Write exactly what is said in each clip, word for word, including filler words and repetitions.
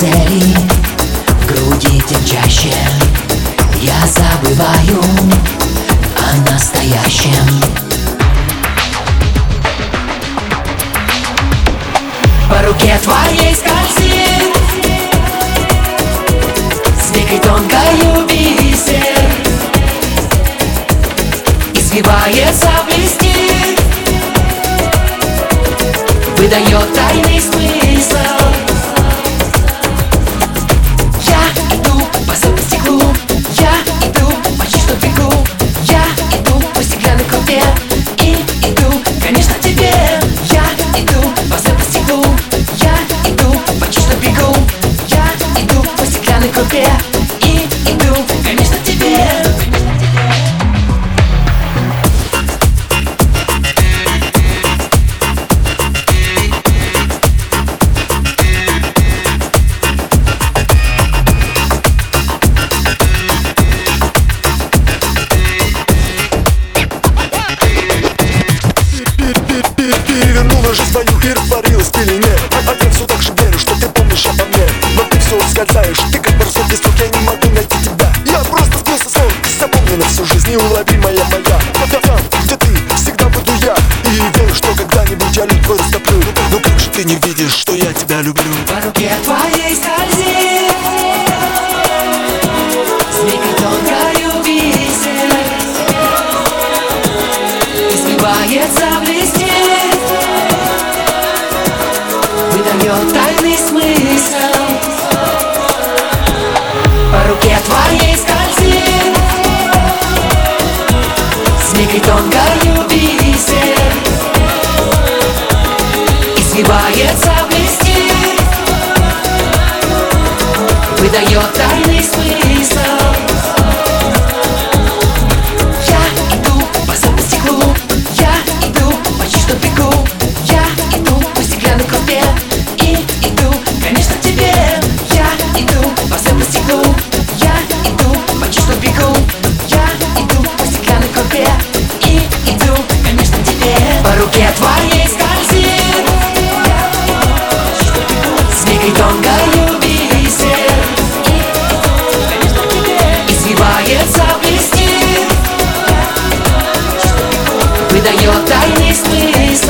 цели, в груди тем чаще я забываю о настоящем. По руке твоей скользит змейкой тонкою бисер, извивается, блестит, выдает тайный смысл. Я иду по стеклу, я иду почти что бегу, я иду по стеклянной крупе и иду, конечно, к тебе. Я иду по стеклу, я иду почти что бегу, я иду по стеклянной крупе и иду, конечно, к тебе. Перевернула жизнь твою и растворилась в пелене. А я все так же верю, что ты помнишь обо мне. Но ты все ускользаешь, ты как парусок без рук, я не могу найти тебя. Я просто сбился с ног, запомни на всю жизнь, неуловимая моя. Там, где ты, всегда буду я. И верю, что когда-нибудь я лед твой растоплю. Но как же ты не видишь, что я тебя люблю? По руке твоей скользит змейкой тонкою бисер, извивается, блестит, выдает тайный смысл. По руке твоей скользит змейкой тонкою бисер, извивается, блестит, выдает тайный смысл. Я иду по стеклу, я иду почти что бегу, я иду по стеклянной крупе и иду, конечно, к тебе. Я иду по стеклу, я иду почти что бегу, я иду по стеклянной крупе и иду, конечно, к тебе. По руке твоей скользит змейкой тонкою бисер, извивается, блестит, выдает тайный смысл.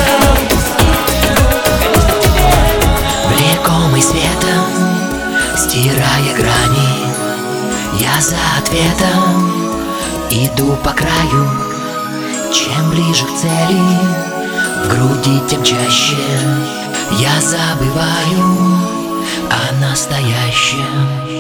Влекомый светом, стирая грани, я за ответом иду по краю. Чем ближе к цели, в груди тем чаще я забываю о настоящем.